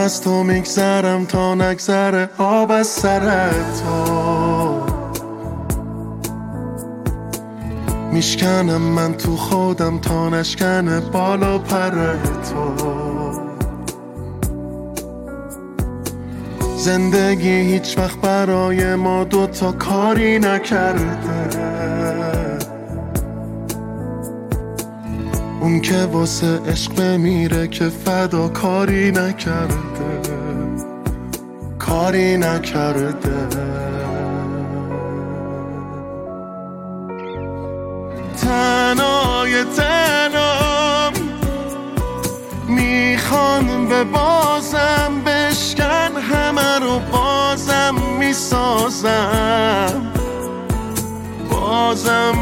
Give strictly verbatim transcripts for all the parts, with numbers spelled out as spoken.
از تو میگذرم تا نگذره آب از سر تو. میشکنم من تو خودم تا نشکنه بالا پر تو. زندگی هیچ وقت برای ما دوتا کاری نکرده، اون که واسه عشق بمیره که فدا کاری نکرده، کاری نکرده. تنهای تنام میخوان به بازم بشکن، همه رو بازم میسازم، بازم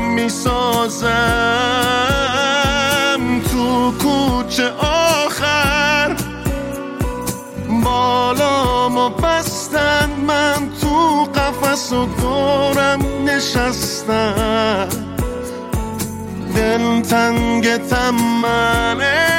میسازم. تو کوچه آخر بالامو بستن، من تو قفس و دورم نشستم. دل تنگ تمنه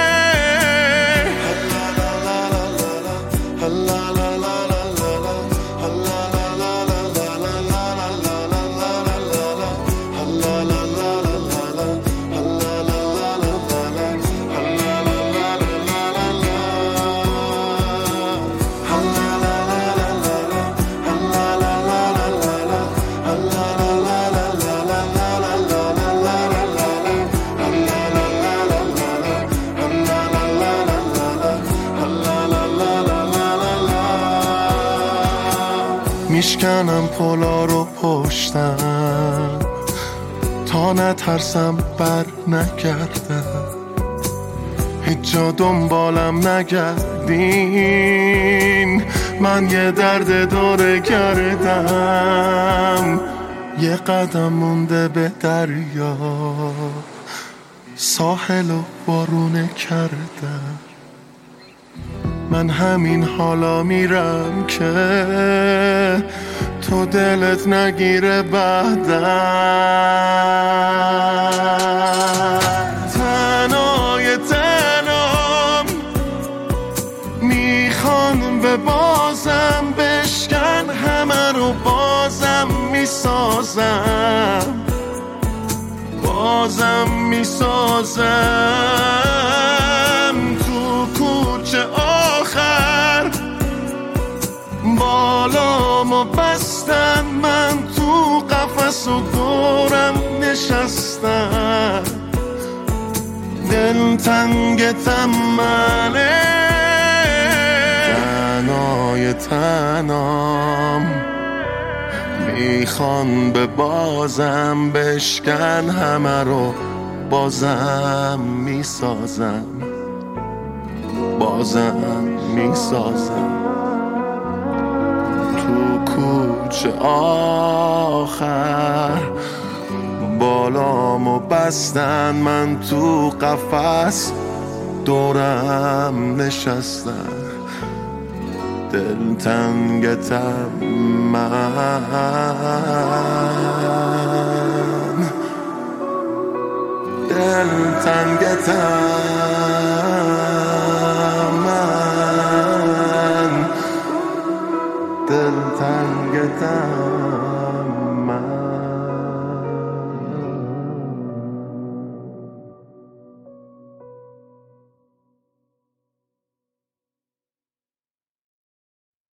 میشکنم پلا رو پشتم تا نترسم بر نگردم. هیچ جا دنبالم نگردین، من یه درد دور گردم. یه قدم مونده به دریا، ساحل و بارونه کردم. من همین حالا میرم که تو دلت نگیره بعدم. تنهای تنام میخوان به بازم بشکن، همه رو بازم میسازم، بازم میسازم. تو کوچه آخر بالامو بستن، من تو قفس و دورم نشستم. دل تنگ تمنه تنهای تنام میخوان به بازم بشکن، همه رو بازم میسازم، بازم میسازم. تو کوچه آخر بالامو بستن، من تو قفس دورم نشستم. دل تنگ تمن، دل تنگ تمن، دل تنگ تمن.